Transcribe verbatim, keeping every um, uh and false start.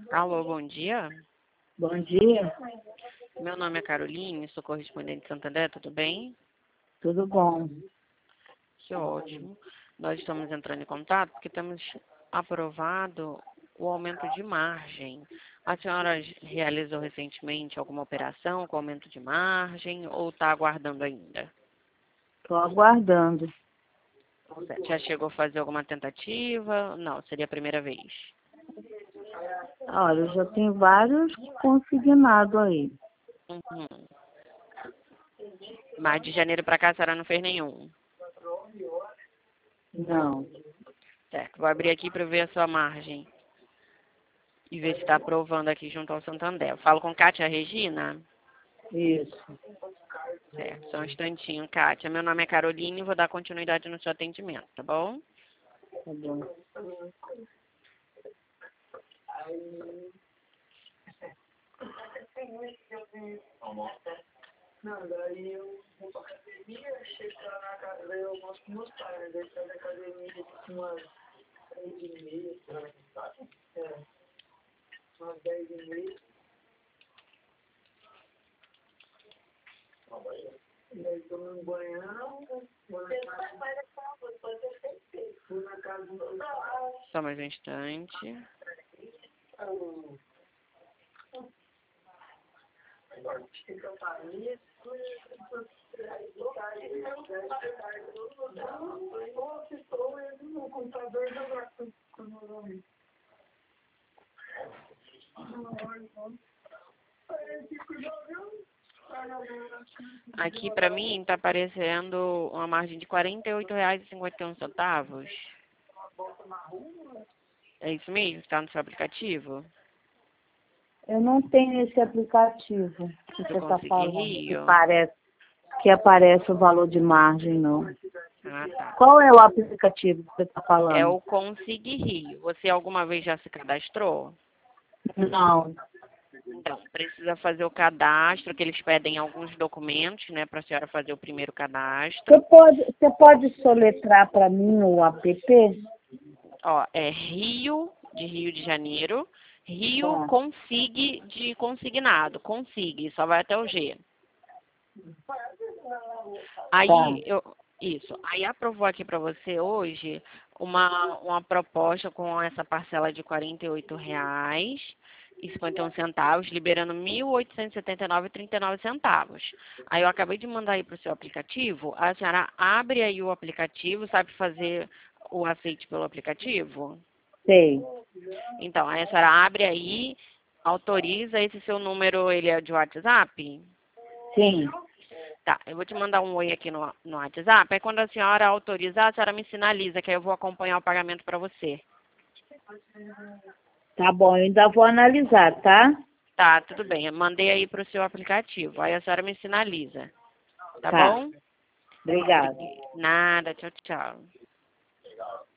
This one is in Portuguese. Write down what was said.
Alô, bom dia. Bom dia, Meu nome é Caroline, sou correspondente de Santander, tudo bem? tudo bom? Que ótimo. Nós estamos entrando em contato porque temos aprovado o aumento de margem. A senhora realizou recentemente alguma operação com aumento de margem ou está aguardando ainda? Estou aguardando. Já chegou a fazer alguma tentativa? Não, seria a primeira vez. Olha, eu já tenho vários consignados aí. Uhum. Mas de janeiro para cá a senhora não fez nenhum. Não, Certo, vou abrir aqui para ver a sua margem e ver se está aprovando aqui junto ao Santander. Eu falo com Kátia Regina? isso. Certo, só um instantinho, Kátia. Meu nome é Caroline e vou dar continuidade no seu atendimento, tá bom? Tá bom. Não, daí eu vou pra academia, chego lá na casa, daí eu almoço com meus pais, né? Daí saio da academia tipo umas dez e meia, é, umas dez e meia. Daí tomo um banhão, vou na casa, vou na casa do meu pai. Só mais um instante. Agora, que eu faria? No computador jogar com o meu nome. Aqui para mim está aparecendo uma margem de quarenta e oito reais e cinquenta e um centavos. É isso mesmo? Está no seu aplicativo? Eu não tenho esse aplicativo que Do você está Consegui falando, que Rio? parece que aparece o valor de margem, não. Ah, tá. Qual é o aplicativo que você está É falando? o Consegui Rio. Você alguma vez já se cadastrou? Não. Então, precisa fazer o cadastro, que eles pedem alguns documentos, né, para a senhora fazer o primeiro cadastro. Você pode, você pode soletrar para mim o app? Ó, é Rio, de Rio de Janeiro, Rio Tá. Consig de consignado, Consig, só vai até o G. Aí, Tá. eu, isso, aí aprovou aqui para você hoje uma, uma proposta com essa parcela de quarenta e oito reais e cinquenta e um centavos, liberando mil oitocentos e setenta e nove reais e trinta e nove centavos. Aí eu acabei de mandar aí para o seu aplicativo, a senhora abre aí o aplicativo, sabe fazer o aceite pelo aplicativo? Sei. Então, aí a senhora abre aí, autoriza, esse seu número, ele é de WhatsApp? Sim. Tá, eu vou te mandar um oi aqui no, no WhatsApp, aí quando a senhora autorizar, a senhora me sinaliza, que aí eu vou acompanhar o pagamento para você. Tá bom, eu ainda vou analisar, tá? Tá, tudo bem, eu mandei aí para o seu aplicativo, aí a senhora me sinaliza, tá Tá. bom? Obrigada. Nada, tchau, tchau.